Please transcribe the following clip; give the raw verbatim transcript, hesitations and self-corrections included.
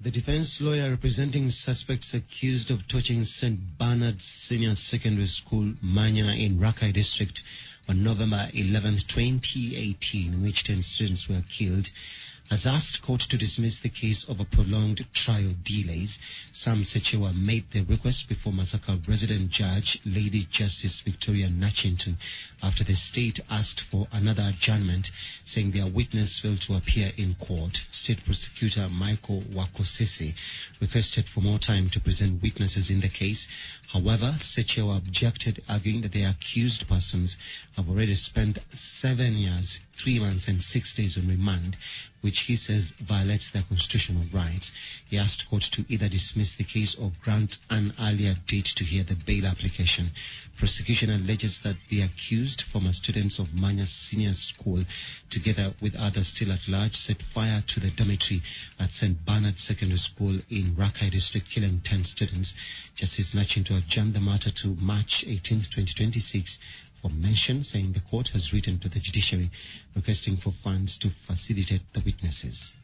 The defense lawyer representing suspects accused of torching Saint Bernard Senior Secondary School, Manya, in Rakai district on November eleventh, twenty eighteen, in which ten students were killed, has asked court to dismiss the case over prolonged trial delays. Sam Sechewa made the request before Masaka resident judge, Lady Justice Victoria Nachintu, after the state asked for another adjournment, saying their witness failed to appear in court. State prosecutor Michael Wakosese requested for more time to present witnesses in the case. However, Sechewa objected, arguing that the accused persons have already spent seven years, three months and six days on remand, which he says violates their constitutional rights. He asked court to either dismiss the case or grant an earlier date to hear the bail application. Prosecution alleges that the accused, former students of Manya Senior School, together with others still at large, set fire to the dormitory at Saint Bernard Secondary School in Rakai district, killing ten students. Justice Nachintu adjourned the matter to March eighteenth, twenty twenty-six. For mention, saying the court has written to the judiciary requesting for funds to facilitate the witnesses.